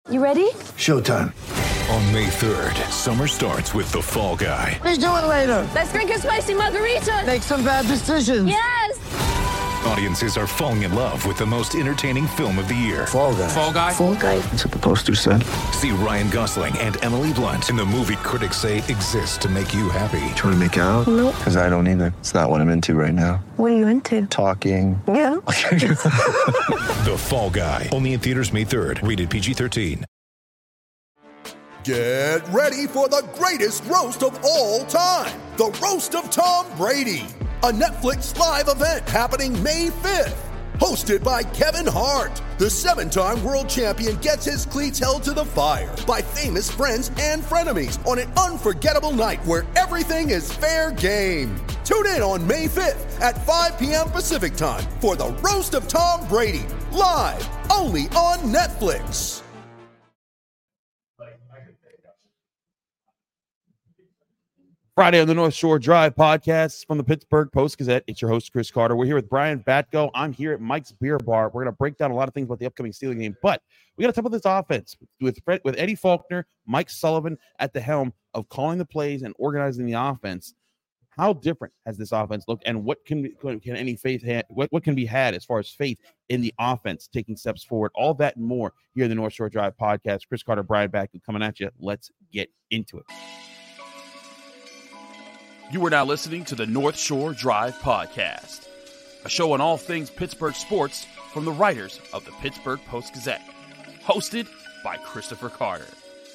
You ready? Showtime. On May 3rd, summer starts with The Fall Guy. Let's do it later. Let's drink a spicy margarita. Make some bad decisions. Yes! Audiences are falling in love with the most entertaining film of the year. Fall Guy. Fall Guy? Fall Guy. That's what the poster said. See Ryan Gosling and Emily Blunt in the movie critics say exists to make you happy. Trying to make it out? Nope. Because I don't either. It's not what I'm into right now. What are you into? Talking. Yeah. The Fall Guy. Only in theaters May 3rd. Rated PG-13. Get ready for the greatest roast of all time. The Roast of Tom Brady. A Netflix live event happening May 5th. Hosted by Kevin Hart. The 7-time world champion gets his cleats held to the fire by famous friends and frenemies on an unforgettable night where everything is fair game. Tune in on May 5th at 5 p.m. Pacific time for the Roast of Tom Brady. Live only on Netflix. Friday on the North Shore Drive podcast from the Pittsburgh Post-Gazette. It's your host, Chris Carter. We're here with Brian Batko. I'm here at Mike's Beer Bar. We're going to break down a lot of things about the upcoming Steelers game, but we got to talk about this offense with Eddie Faulkner, Mike Sullivan at the helm of calling the plays and organizing the offense. How different has this offense looked, and what can any faith what can be had as far as faith in the offense taking steps forward? All that and more here in the North Shore Drive podcast. Chris Carter, Brian Batko coming at you. Let's get into it. You are now listening to the North Shore Drive Podcast, a show on all things Pittsburgh sports from the writers of the Pittsburgh Post-Gazette, hosted by Christopher Carter.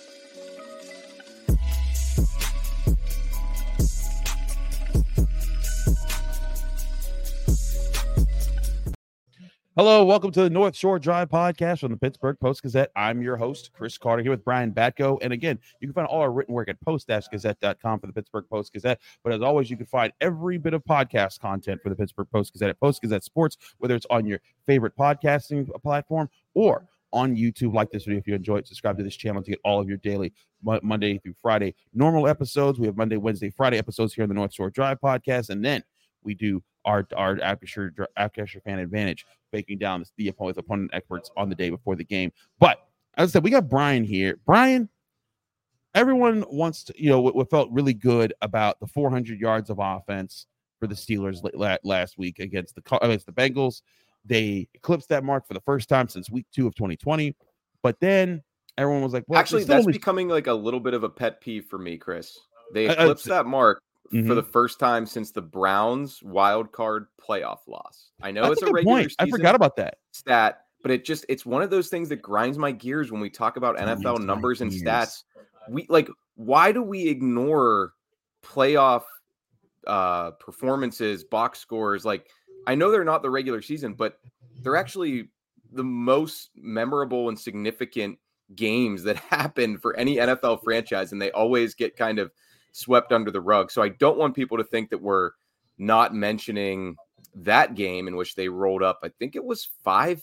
Hello, welcome to the North Shore Drive podcast from the Pittsburgh Post-Gazette. I'm your host, Chris Carter, here with Brian Batko. And again, you can find all our written work at post-gazette.com for the Pittsburgh Post-Gazette. But as always, you can find every bit of podcast content for the Pittsburgh Post-Gazette at Post-Gazette Sports, whether it's on your favorite podcasting platform or on YouTube. Like this video if you enjoy it. Subscribe to this channel to get all of your daily Monday through Friday normal episodes. We have Monday, Wednesday, Friday episodes here on the North Shore Drive podcast. And then we do our After Fan Advantage, breaking down the opponent experts on the day before the game. But as I said, we got Brian here. Brian, everyone wants to, what felt really good about the 400 yards of offense for the Steelers last week against the Bengals. They eclipsed that mark for the first time since week 2 of 2020. But then everyone was like, well, actually, that's becoming like a little bit of a pet peeve for me, Chris. They eclipsed that mark for the first time since the Browns wild card playoff loss. I know it's a regular season I forgot about that stat, but it's one of those things that grinds my gears when we talk about NFL numbers and stats. Why do we ignore playoff performances, box scores? Like, I know they're not the regular season, but they're actually the most memorable and significant games that happen for any NFL franchise, and they always get kind of swept under the rug. So I don't want people to think that we're not mentioning that game in which they rolled up. I think it was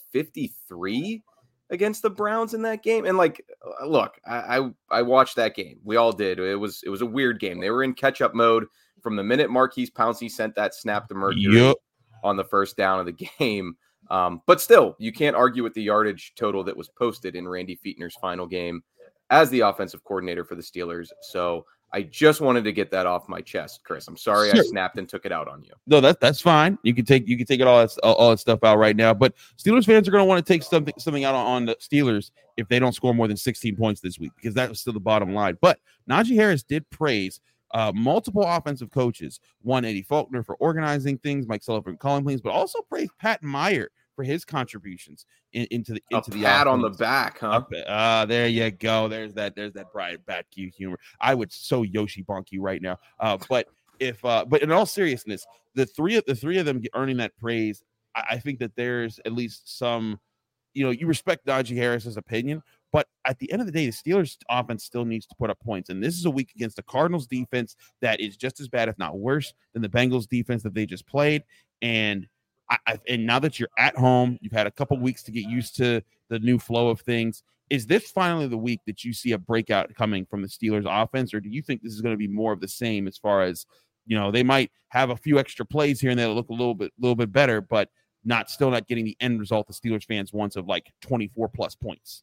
553 against the Browns in that game. And look, I watched that game. We all did. It was a weird game. They were in catch-up mode from the minute Marquise Pouncey sent that snap to Mercury on the first down of the game. But still, you can't argue with the yardage total that was posted in Randy Fichtner's final game as the offensive coordinator for the Steelers. So I just wanted to get that off my chest, Chris. I'm sorry I snapped and took it out on you. No, that's fine. You can take it all that stuff out right now. But Steelers fans are going to want to take something out on the Steelers if they don't score more than 16 points this week, because that was still the bottom line. But Najee Harris did praise multiple offensive coaches. One, Eddie Faulkner for organizing things, Mike Sullivan calling things, but also praised Pat Meyer for his contributions into the pat on the back, huh? There you go. There's that Brian Batke humor. I would so Yoshi bonk you right now. But in all seriousness, the three of them earning that praise, I think that there's at least some, you respect Najee Harris's opinion, but at the end of the day, the Steelers offense still needs to put up points. And this is a week against the Cardinals defense that is just as bad, if not worse, than the Bengals defense that they just played. And now that you're at home, you've had a couple weeks to get used to the new flow of things. Is this finally the week that you see a breakout coming from the Steelers offense, or do you think this is going to be more of the same as far as, they might have a few extra plays here and they'll look a little bit better, but still not getting the end result the Steelers fans wants of like 24 plus points?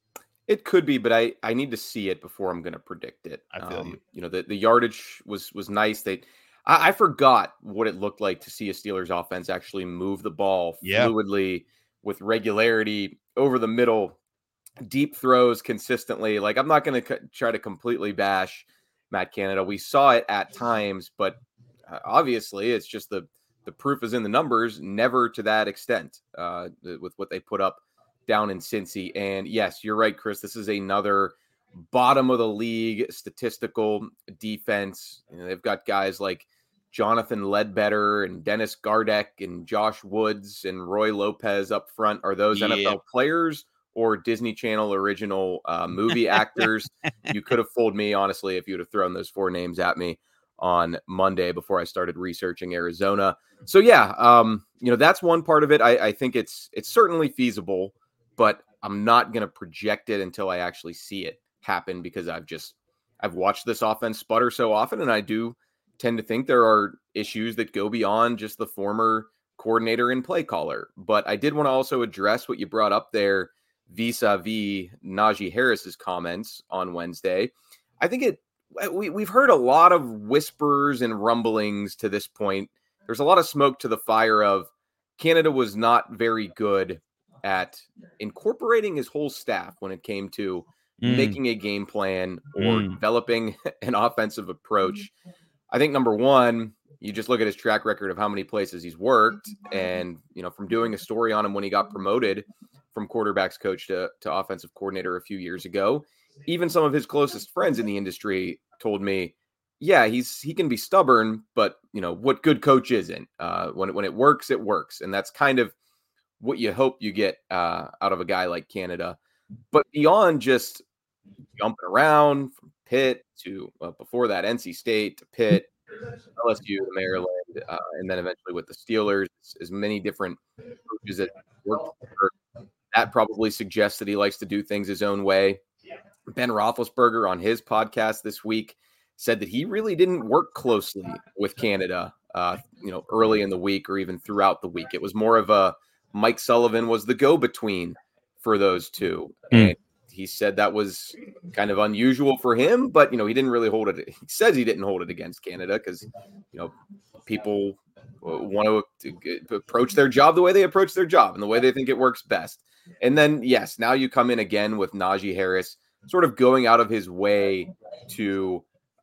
It could be, but I need to see it before I'm going to predict it. I feel you. You know, the yardage was nice. I forgot what it looked like to see a Steelers offense actually move the ball fluidly with regularity over the middle, deep throws consistently. Like, I'm not going to try to completely bash Matt Canada. We saw it at times, but obviously it's just the proof is in the numbers, never to that extent with what they put up down in Cincy. And yes, you're right, Chris. This is another bottom of the league statistical defense. You know, they've got guys like Jonathan Ledbetter and Dennis Gardeck and Josh Woods and Roy Lopez up front. Are those NFL players or Disney Channel original movie actors? You could have fooled me, honestly, if you would have thrown those 4 names at me on Monday before I started researching Arizona. So yeah, you know, that's one part of it. I think it's certainly feasible, but I'm not going to project it until I actually see it happen, because I've watched this offense sputter so often, and I do tend to think there are issues that go beyond just the former coordinator and play caller. But I did want to also address what you brought up there vis-a-vis Najee Harris's comments on Wednesday. I think we've heard a lot of whispers and rumblings to this point. There's a lot of smoke to the fire of Canada was not very good at incorporating his whole staff when it came to making a game plan or developing an offensive approach. I think number one, you just look at his track record of how many places he's worked, and, you know, from doing a story on him when he got promoted from quarterbacks coach to offensive coordinator a few years ago, even some of his closest friends in the industry told me, yeah, he can be stubborn, but, you know, what good coach isn't? When it works, it works. And that's kind of what you hope you get out of a guy like Canada. But beyond just jumping around from Pitt to before that NC State to Pitt, LSU to Maryland, and then eventually with the Steelers, as many different coaches that worked for, that probably suggests that he likes to do things his own way. Ben Roethlisberger on his podcast this week said that he really didn't work closely with Canada, you know, early in the week or even throughout the week. It was more of a Mike Sullivan was the go-between for those two. And he said that was kind of unusual for him, but, you know, he didn't really hold it. He says he didn't hold it against Canada because, you know, people want to approach their job the way they approach their job and the way they think it works best. And then, yes, now you come in again with Najee Harris sort of going out of his way to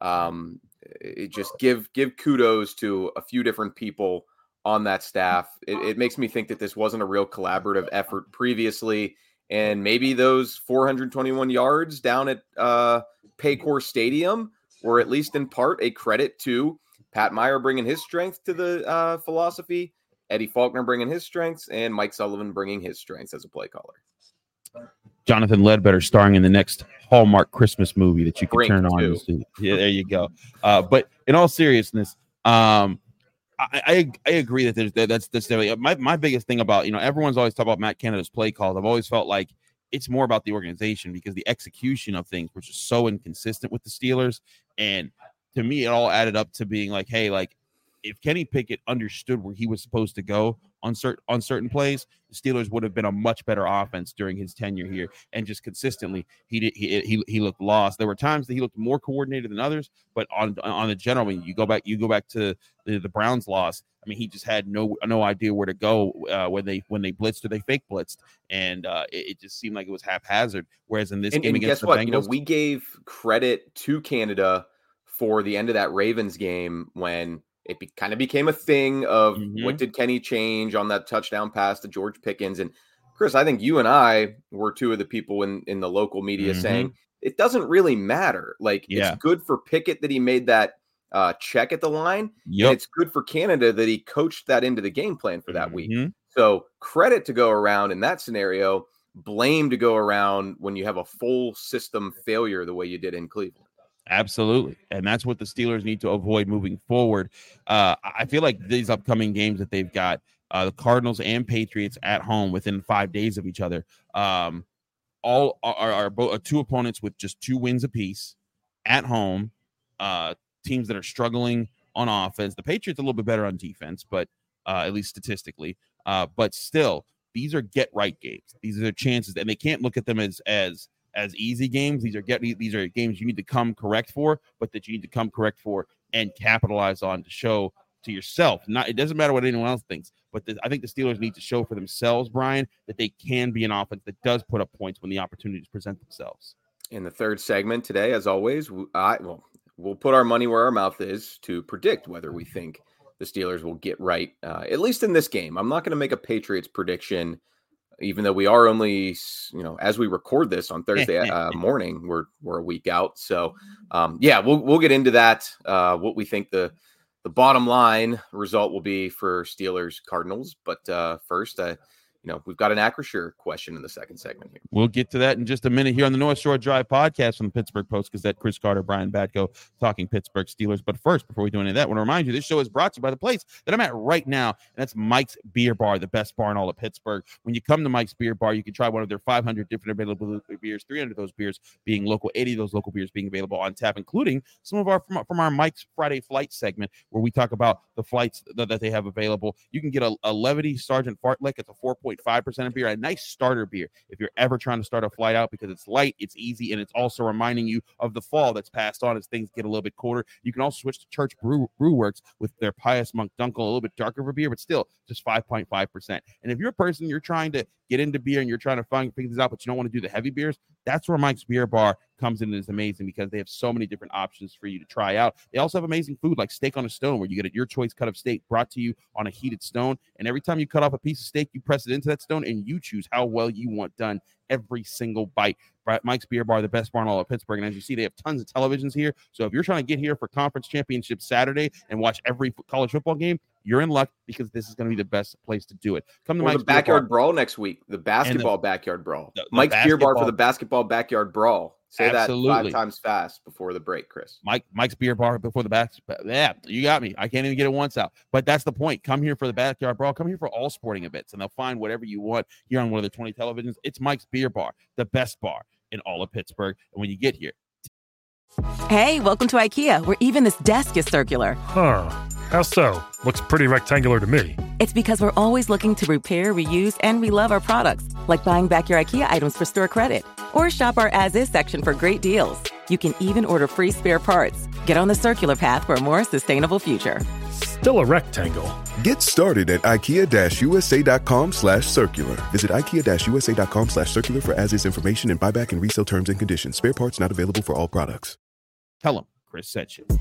just give kudos to a few different people on that staff. It makes me think that this wasn't a real collaborative effort previously. And maybe those 421 yards down at Paycor Stadium were at least in part a credit to Pat Meyer bringing his strength to the philosophy, Eddie Faulkner bringing his strengths, and Mike Sullivan bringing his strengths as a play caller. Jonathan Ledbetter starring in the next Hallmark Christmas movie that you can turn on. Yeah, there you go. But in all seriousness, I agree that that's definitely my biggest thing about, you know, everyone's always talking about Matt Canada's play calls. I've always felt like it's more about the organization because the execution of things was just so inconsistent with the Steelers. And to me, it all added up to being like, hey, like if Kenny Pickett understood where he was supposed to go on certain plays, the Steelers would have been a much better offense during his tenure here. And just consistently, he looked lost. There were times that he looked more coordinated than others, but on the general, I mean, you go back to the Browns loss. I mean, he just had no idea where to go when they blitzed or they fake blitzed, and it just seemed like it was haphazard. Whereas in this game against the Bengals, you know, we gave credit to Canada for the end of that Ravens game when it kind of became a thing of what did Kenny change on that touchdown pass to George Pickens. And Chris, I think you and I were two of the people in the local media saying it doesn't really matter. Like it's good for Pickett that he made that check at the line. Yep. And it's good for Canada that he coached that into the game plan for that week. So credit to go around in that scenario, blame to go around when you have a full system failure the way you did in Cleveland. Absolutely. And that's what the Steelers need to avoid moving forward. I feel like these upcoming games that they've got, the Cardinals and Patriots at home within 5 days of each other, all are both two opponents with just 2 wins apiece at home, teams that are struggling on offense. The Patriots a little bit better on defense, but at least statistically. But still, these are get-right games. These are their chances, and they can't look at them as as easy games. These are games you need to come correct for, but that you need to come correct for and capitalize on to show to yourself. It doesn't matter what anyone else thinks, but I think the Steelers need to show for themselves, Brian, that they can be an offense that does put up points when the opportunities present themselves. In the third segment today, as always, we'll put our money where our mouth is to predict whether we think the Steelers will get right, at least in this game. I'm not going to make a Patriots prediction, even though we are only, as we record this on Thursday morning, we're a week out. So, we'll get into that. What we think the bottom line result will be for Steelers Cardinals. But first, we've got an Acrisure question in the second segment here. We'll get to that in just a minute here on the North Shore Drive podcast from the Pittsburgh Post-Gazette. Chris Carter, Brian Batko, talking Pittsburgh Steelers. But first, before we do any of that, I want to remind you, this show is brought to you by the place that I'm at right now, and that's Mike's Beer Bar, the best bar in all of Pittsburgh. When you come to Mike's Beer Bar, you can try one of their 500 different available beers, 300 of those beers being local, 80 of those local beers being available on tap, including some of our from our Mike's Friday Flight segment, where we talk about the flights that they have available. You can get a Levity Sergeant Fartlek. It's a 4.5% of beer, a nice starter beer if you're ever trying to start a flight out, because it's light, it's easy, and it's also reminding you of the fall that's passed on as things get a little bit colder. You can also switch to Church Brew Works with their Pious Monk Dunkel, a little bit darker of a beer, but still just 5.5%. And if you're a person, you're trying to get into beer and you're trying to find things out, but you don't want to do the heavy beers, that's where Mike's Beer Bar comes in and is amazing, because they have so many different options for you to try out. They also have amazing food like steak on a stone, where you get your choice cut of steak brought to you on a heated stone. And every time you cut off a piece of steak, you press it into that stone and you choose how well you want done every single bite. Mike's Beer Bar, the best bar in all of Pittsburgh. And as you see, they have tons of televisions here. So if you're trying to get here for conference championship Saturday and watch every college football game, you're in luck, because this is going to be the best place to do it. Come to Mike's Backyard Brawl next week, the basketball backyard brawl. Mike's Beer Bar for the basketball backyard brawl. Say Absolutely. That 5 times fast before the break, Chris. Mike's Beer Bar before the basketball. Yeah, you got me. I can't even get it once out. But that's the point. Come here for the backyard brawl. Come here for all sporting events, and they'll find whatever you want here on one of the 20 televisions. It's Mike's Beer Bar, the best bar in all of Pittsburgh. And when you get here. Hey, welcome to IKEA, where even this desk is circular. Huh. How so? Looks pretty rectangular to me. It's because we're always looking to repair, reuse, and relove our products, like buying back your IKEA items for store credit. Or shop our as-is section for great deals. You can even order free spare parts. Get on the circular path for a more sustainable future. Still a rectangle. Get started at IKEA-USA.com/circular. Visit IKEA-USA.com/circular for as-is information and buyback and resale terms and conditions. Spare parts not available for all products. Tell them Chris said you.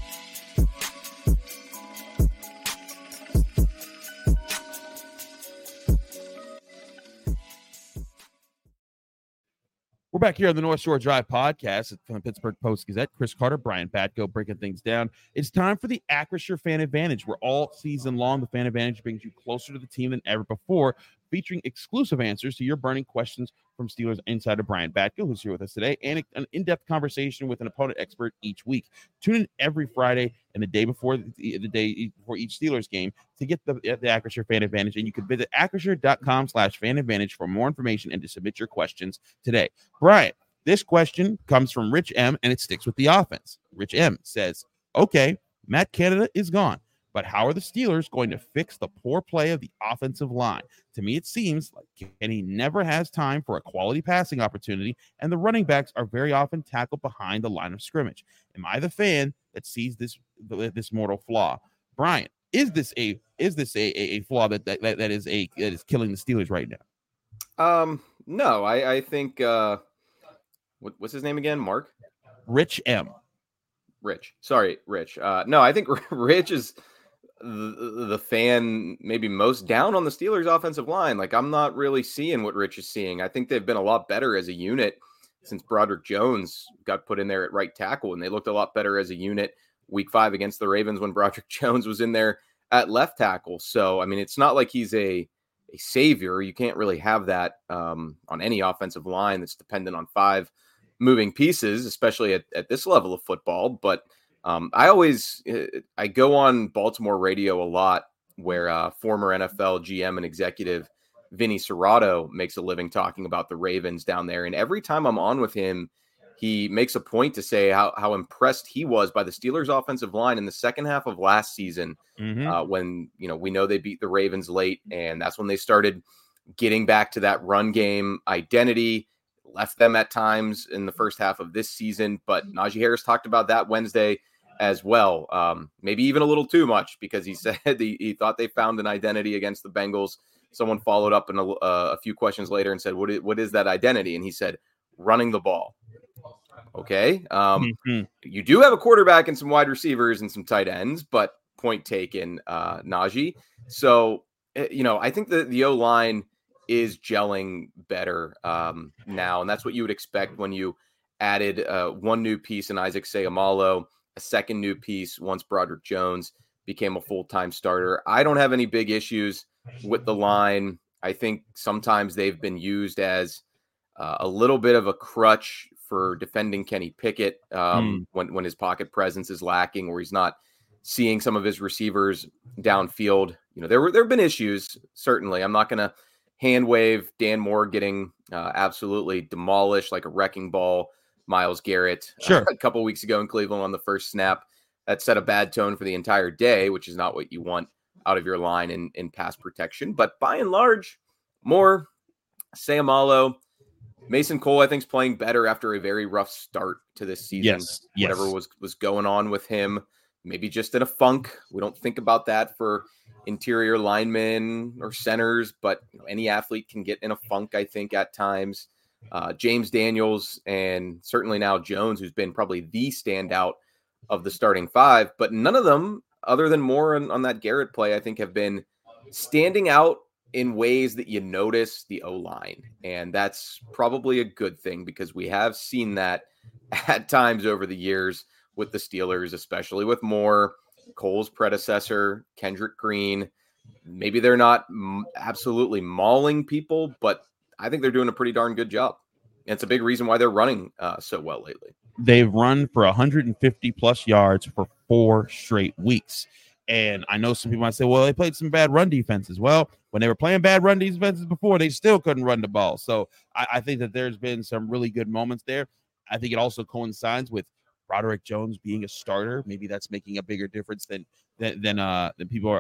We're back here on the North Shore Drive podcast from the Pittsburgh Post-Gazette. Chris Carter, Brian Batko breaking things down. It's time for the Acrisure Fan Advantage, where all season long the Fan Advantage brings you closer to the team than ever before, featuring exclusive answers to your burning questions from Steelers insider Brian Batko, who's here with us today, and an in-depth conversation with an opponent expert each week. Tune in every Friday and the day before each Steelers game to get the Acrisure Fan Advantage, and you can visit acrisure.com/fan advantage for more information and to submit your questions today. Brian, this question comes from Rich M, and it sticks with the offense. Rich M says, okay, Matt Canada is gone, but how are the Steelers going to fix the poor play of the offensive line? To me, it seems like Kenny never has time for a quality passing opportunity, and the running backs are very often tackled behind the line of scrimmage. Am I the fan that sees this mortal flaw? Brian, is this a flaw that is killing the Steelers right now? No, I think what's his name again? Mark? Rich M. Rich. Sorry, Rich. No, I think Rich is the fan maybe most down on the Steelers offensive line. Like, I'm not really seeing what Rich is seeing. I think they've been a lot better as a unit since Broderick Jones got put in there at right tackle, and they looked a lot better as a unit week 5 against the Ravens when Broderick Jones was in there at left tackle. So, I mean, it's not like he's a savior. You can't really have that on any offensive line that's dependent on 5 moving pieces, especially at this level of football. But I go on Baltimore radio a lot, where former NFL GM and executive Vinny Serrato makes a living talking about the Ravens down there. And every time I'm on with him, he makes a point to say how impressed he was by the Steelers offensive line in the second half of last season, when, we know they beat the Ravens late, and that's when they started getting back to that run game identity. left them at times in the first half of this season. But Najee Harris talked about that Wednesday as well. Maybe even a little too much, because he said he thought they found an identity against the Bengals. Someone followed up a few questions later and said, what is that identity? And he said, running the ball. Okay. You do have a quarterback and some wide receivers and some tight ends, but point taken, Najee. So, I think that the O-line is gelling better now. And that's what you would expect when you added one new piece in Isaac Seumalo, a second new piece once Broderick Jones became a full-time starter. I don't have any big issues with the line. I think sometimes they've been used as a little bit of a crutch for defending Kenny Pickett when his pocket presence is lacking, or he's not seeing some of his receivers downfield. There have been issues, certainly. I'm not going to hand wave Dan Moore getting absolutely demolished like a wrecking ball. Myles Garrett a couple weeks ago in Cleveland on the first snap. That set a bad tone for the entire day, which is not what you want out of your line in pass protection. But by and large, Moore, Seumalo, Mason Cole, I think, is playing better after a very rough start to this season. Yes. Whatever was going on with him, maybe just in a funk. We don't think about that for interior linemen or centers, but any athlete can get in a funk, I think, at times. James Daniels and certainly now Jones, who's been probably the standout of the starting five, but none of them, other than Moore on that Garrett play, I think have been standing out in ways that you notice the O-line. And that's probably a good thing, because we have seen that at times over the years with the Steelers, especially with Moore, Cole's predecessor, Kendrick Green. Maybe they're not absolutely mauling people, but I think they're doing a pretty darn good job. And it's a big reason why they're running so well lately. They've run for 150 plus yards for 4 straight weeks. And I know some people might say, well, they played some bad run defenses. Well, when they were playing bad run defenses before, they still couldn't run the ball. So I think that there's been some really good moments there. I think it also coincides with Broderick Jones being a starter. Maybe that's making a bigger difference than people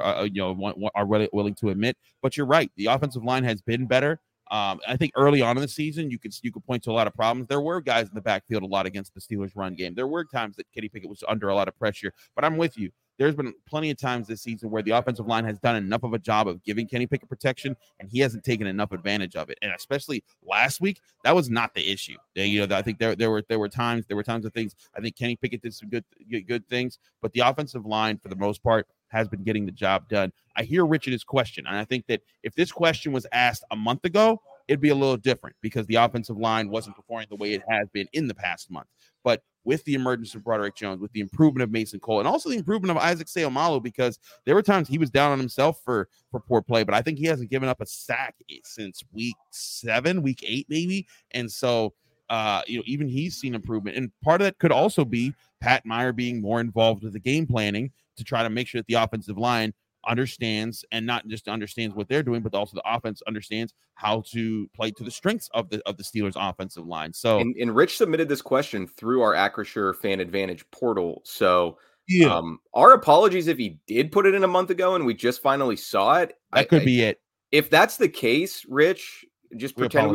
are really willing to admit. But you're right. The offensive line has been better. I think early on in the season, you could point to a lot of problems. There were guys in the backfield a lot against the Steelers run game. There were times that Kenny Pickett was under a lot of pressure, but I'm with you. There's been plenty of times this season where the offensive line has done enough of a job of giving Kenny Pickett protection, and he hasn't taken enough advantage of it. And especially last week, that was not the issue. I think there were times of things. I think Kenny Pickett did some good things, but the offensive line, for the most part, has been getting the job done. I hear Richard's question, and I think that if this question was asked a month ago, it'd be a little different, because the offensive line wasn't performing the way it has been in the past month. But with the emergence of Broderick Jones, with the improvement of Mason Cole, and also the improvement of Isaac Seumalo, because there were times he was down on himself for poor play, but I think he hasn't given up a sack since week 7, week 8 maybe. And so, even he's seen improvement. And part of that could also be Pat Meyer being more involved with the game planning to try to make sure that the offensive line understands, and not just understands what they're doing, but also the offense understands how to play to the strengths of the Steelers offensive line. So, and Rich submitted this question through our Acrisure Fan Advantage portal. So, our apologies if he did put it in a month ago and we just finally saw it. That could be it. If that's the case, Rich, just pretend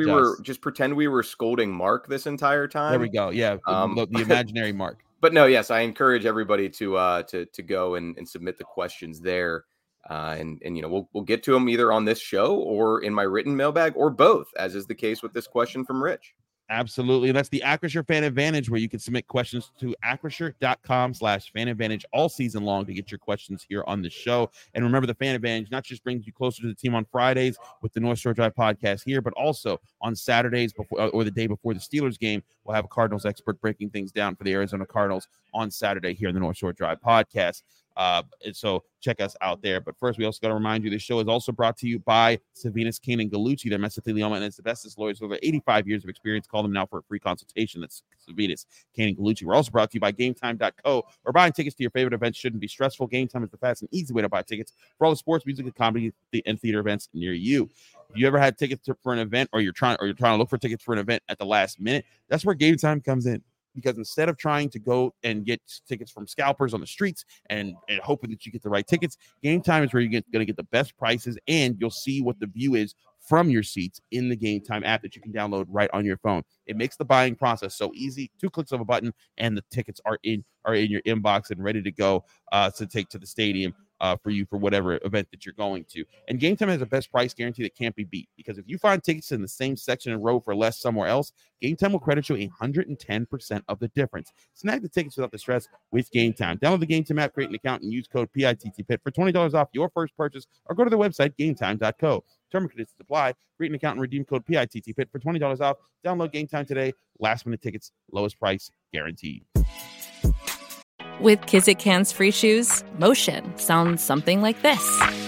we were scolding Mark this entire time. There we go. Yeah, the imaginary Mark. But no, yes, I encourage everybody to go and submit the questions there. And we'll get to them either on this show or in my written mailbag, or both, as is the case with this question from Rich. Absolutely. And that's the Acrisure Fan Advantage, where you can submit questions to acrisure.com/Fan Advantage all season long to get your questions here on the show. And remember, the Fan Advantage not just brings you closer to the team on Fridays with the North Shore Drive podcast here, but also on Saturdays before, or the day before the Steelers game, we'll have a Cardinals expert breaking things down for the Arizona Cardinals on Saturday here in the North Shore Drive podcast. And so check us out there. But first, we also got to remind you, this show is also brought to you by Savinas, Kane, and Gallucci. They're mesothelioma and asbestos lawyers with over 85 years of experience. Call them now for a free consultation. That's Savinas, Kane, and Gallucci. We're also brought to you by GameTime.co, where buying tickets to your favorite events shouldn't be stressful. Game Time is the fast and easy way to buy tickets for all the sports, music, and comedy and theater events near you. If you ever had tickets for an event, or you're trying to look for tickets for an event at the last minute, that's where Game Time comes in. Because instead of trying to go and get tickets from scalpers on the streets and hoping that you get the right tickets, Game Time is where you're going to get the best prices, and you'll see what the view is from your seats in the Game Time app that you can download right on your phone. It makes the buying process so easy. 2 clicks of a button, and the tickets are in your inbox and ready to go to take to the stadium for you for whatever event that you're going to. And Game Time has a best price guarantee that can't be beat, because if you find tickets in the same section and row for less somewhere else, Game Time will credit you 110% of the difference. Snag the tickets without the stress with Game Time. Download the Game Time app, create an account, and use code PITTPIT for $20 off your first purchase, or go to their website, gametime.co. Term and conditions apply. Create an account and redeem code PITTPIT for $20 off. Download Game Time today. Last minute tickets, lowest price guaranteed. With Kizik hands-free shoes, motion sounds something like this.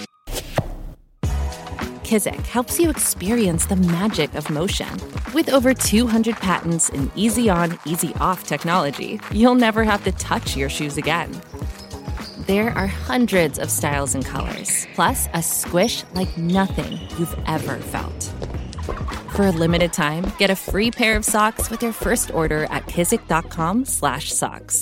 Kizik helps you experience the magic of motion. With over 200 patents and easy-on, easy-off technology, you'll never have to touch your shoes again. There are hundreds of styles and colors, plus a squish like nothing you've ever felt. For a limited time, get a free pair of socks with your first order at kizik.com/socks.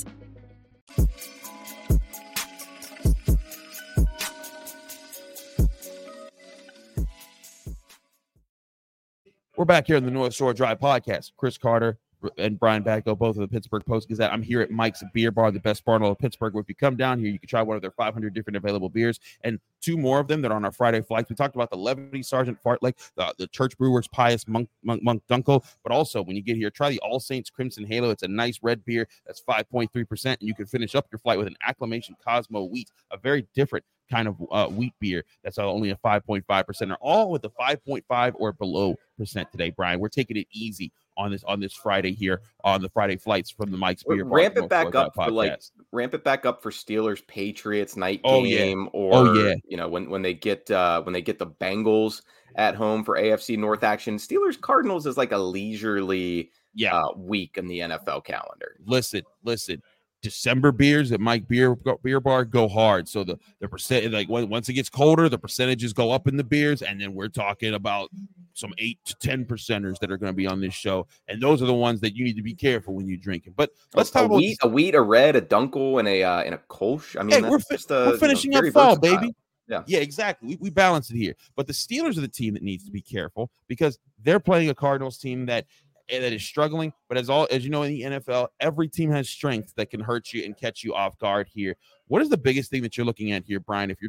We're back here in the North Shore Drive podcast. Chris Carter and Brian Batko, both of the Pittsburgh Post-Gazette. I'm here at Mike's Beer Bar, the best bar in all of Pittsburgh. If you come down here, you can try one of their 500 different available beers, and 2 more of them that are on our Friday flights. We talked about the Levity Sergeant Fartlek, the Church Brewers Pious Monk Dunkel, but also when you get here, try the All Saints Crimson Halo. It's a nice red beer that's 5.3%, and you can finish up your flight with an Acclamation Cosmo Wheat, a very different kind of wheat beer that's only a 5.5%, or all with the 5.5 or below percent today. Brian, we're taking it easy on this Friday here on the Friday flights from the Mike's Beer Bar. Ramp it back up for Steelers Patriots night game, or you know, when they get the Bengals at home for AFC North action. Steelers Cardinals is like a leisurely week in the NFL calendar. Listen. December beers at Mike Beer Bar go hard. So the percent, like once it gets colder, the percentages go up in the beers, and then we're talking about some 8 to 10%ers that are going to be on this show, and those are the ones that you need to be careful when you drink it. But let's talk about a wheat, a red, a Dunkel, and a Kolsch. I mean, we're finishing up fall, baby. Yeah, exactly. We balance it here. But the Steelers are the team that needs to be careful, because they're playing a Cardinals team that is struggling. But as you know, in the NFL, every team has strength that can hurt you and catch you off guard here. What is the biggest thing that you're looking at here, Brian? If you're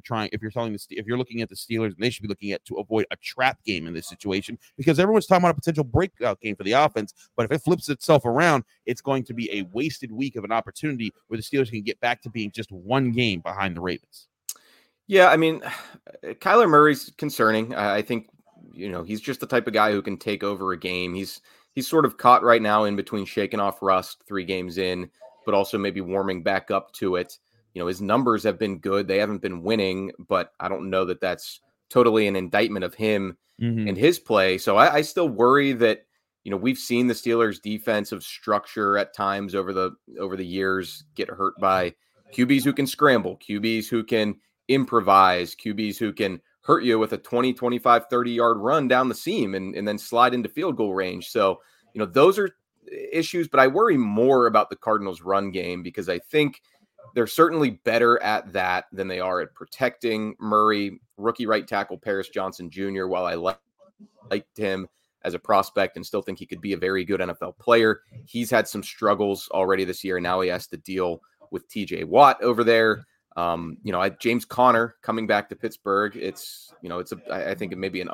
looking at the Steelers, and they should be looking at to avoid a trap game in this situation, because everyone's talking about a potential breakout game for the offense. But if it flips itself around, it's going to be a wasted week of an opportunity where the Steelers can get back to being just 1 game behind the Ravens. Yeah, I mean, Kyler Murray's concerning. I think, you know, he's just the type of guy who can take over a game. He's sort of caught right now in between shaking off rust 3 games in, but also maybe warming back up to it. You know, his numbers have been good. They haven't been winning, but I don't know that that's totally an indictment of him and his play. So I still worry that, you know, we've seen the Steelers' defensive structure at times over the years get hurt by QBs who can scramble, QBs who can improvise, QBs who can hurt you with a 20, 25, 30-yard run down the seam and then slide into field goal range. So, you know, those are issues, but I worry more about the Cardinals' run game, because I think they're certainly better at that than they are at protecting Murray. Rookie right tackle Paris Johnson Jr., while I liked him as a prospect and still think he could be a very good NFL player, he's had some struggles already this year, and now he has to deal with TJ Watt over there. You know, James Conner coming back to Pittsburgh. I think it may be an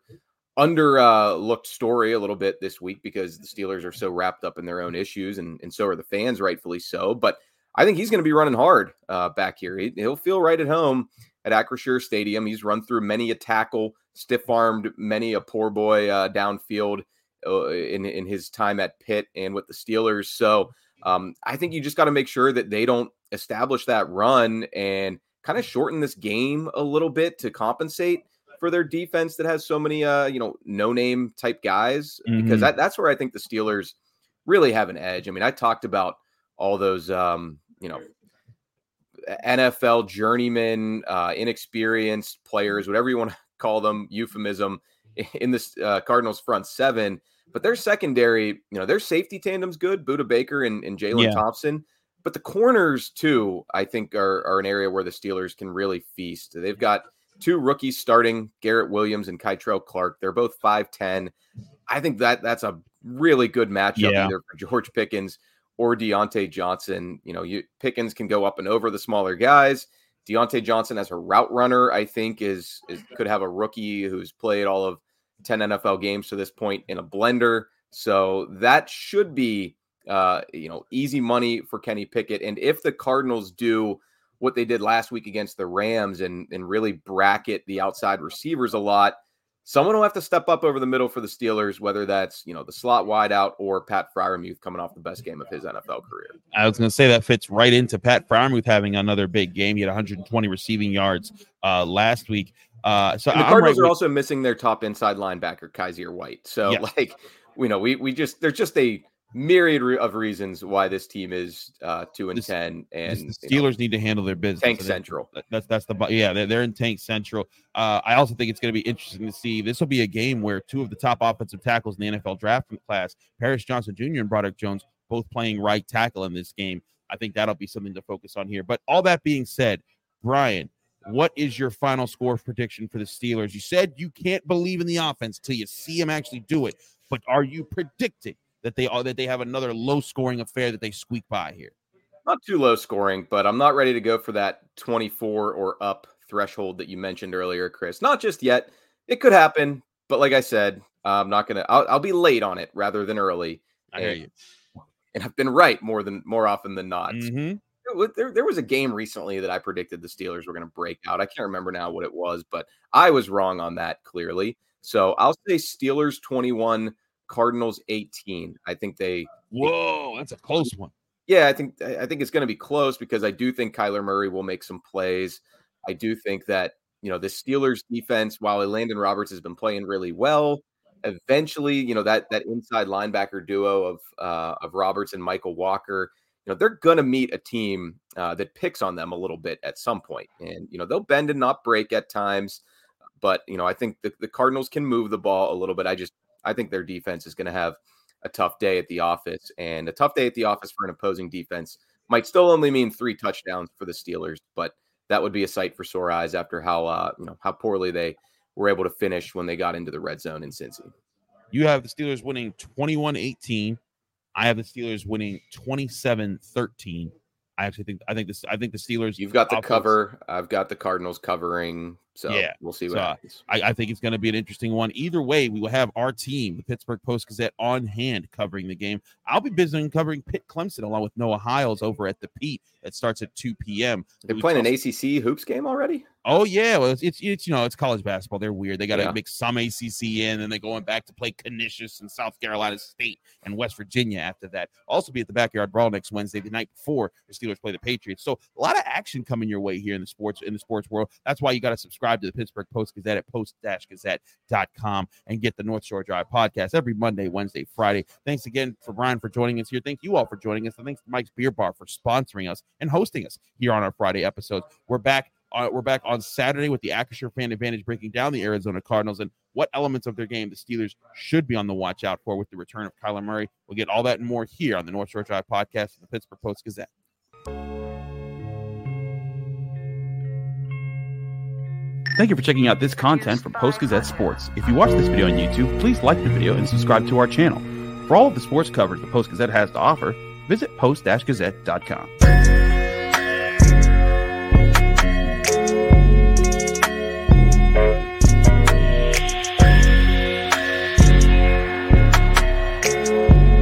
underlooked story a little bit this week, because the Steelers are so wrapped up in their own issues, and so are the fans, rightfully so. But I think he's going to be running hard back here. He'll feel right at home at Acrisure Stadium. He's run through many a tackle, stiff-armed many a poor boy downfield in his time at Pitt and with the Steelers. So I think you just got to make sure that they don't establish that run and kind of shorten this game a little bit to compensate for their defense that has so many, no-name type guys, because that's where I think the Steelers really have an edge. I mean, I talked about all those, NFL journeyman, inexperienced players, whatever you want to call them, euphemism, in this Cardinals front 7. But their secondary, their safety tandem's good, Budda Baker and Jalen Thompson. But the corners, too, I think are an area where the Steelers can really feast. They've got two rookies starting, Garrett Williams and Kytrell Clark. They're both 5'10". I think that's a really good matchup either for George Pickens or Deontay Johnson. Pickens can go up and over the smaller guys. Deontay Johnson as a route runner, I think could have a rookie who's played all of 10 NFL games to this point in a blender. So that should be, easy money for Kenny Pickett. And if the Cardinals do what they did last week against the Rams and really bracket the outside receivers a lot, someone will have to step up over the middle for the Steelers, whether that's, the slot wideout or Pat Freiermuth coming off the best game of his NFL career. I was going to say that fits right into Pat Freiermuth having another big game. He had 120 receiving yards last week. So the Cardinals are also missing their top inside linebacker, Kaiser White. So there's just a myriad of reasons why this team is 2-10, and the Steelers need to handle their business. Tank Central. They're in Tank Central. I also think it's going to be interesting to see. This will be a game where two of the top offensive tackles in the NFL draft class, Paris Johnson Jr. and Broderick Jones, both playing right tackle in this game. I think that'll be something to focus on here. But all that being said, Brian, what is your final score prediction for the Steelers? You said you can't believe in the offense till you see them actually do it, but are you predicting that they have another low-scoring affair that they squeak by here? Not too low scoring, but I'm not ready to go for that 24 or up threshold that you mentioned earlier, Chris. Not just yet. It could happen, but like I said, I'm not gonna. I'll be late on it rather than early. I hear you. And I've been right more often than not. Mm-hmm. There was a game recently that I predicted the Steelers were going to break out. I can't remember now what it was, but I was wrong on that clearly. So I'll say Steelers 21. Cardinals 18. I think Whoa, that's a close one. Yeah, I think it's going to be close because I do think Kyler Murray will make some plays. I do think that, the Steelers defense, while Landon Roberts has been playing really well, eventually, that inside linebacker duo of Roberts and Michael Walker, they're going to meet a team that picks on them a little bit at some point. And, they'll bend and not break at times. But, I think the Cardinals can move the ball a little bit. I think their defense is going to have a tough day at the office, and a tough day at the office for an opposing defense might still only mean 3 touchdowns for the Steelers, but that would be a sight for sore eyes after how poorly they were able to finish when they got into the red zone in Cincy. You have the Steelers winning 21-18. I have the Steelers winning 27-13. I think the Steelers. You've got the cover. I've got the Cardinals covering. So yeah, we'll see what happens. I think it's going to be an interesting one. Either way, we will have our team, the Pittsburgh Post-Gazette, on hand covering the game. I'll be busy covering Pitt Clemson along with Noah Hiles over at the Pete. That starts at 2 p.m. They're playing an ACC hoops game already? Oh, yeah. Well, it's college basketball. They're weird. They got to mix some ACC in, and they're going back to play Canisius and South Carolina State and West Virginia after that. Also be at the Backyard Brawl next Wednesday, the night before the Steelers play the Patriots. So a lot of action coming your way here in the sports world. That's why you got to subscribe to the Pittsburgh Post-Gazette at post-gazette.com and get the North Shore Drive podcast every Monday, Wednesday, Friday. Thanks again for Brian for joining us here. Thank you all for joining us. And thanks to Mike's Beer Bar for sponsoring us and hosting us here on our Friday episodes. We're back on Saturday with the Acrisure Fan Advantage, breaking down the Arizona Cardinals and what elements of their game the Steelers should be on the watch out for with the return of Kyler Murray. We'll get all that and more here on the North Shore Drive podcast of the Pittsburgh Post-Gazette. Thank you for checking out this content from Post-Gazette Sports. If you watch this video on YouTube, please like the video and subscribe to our channel. For all of the sports coverage the Post-Gazette has to offer, visit post-gazette.com.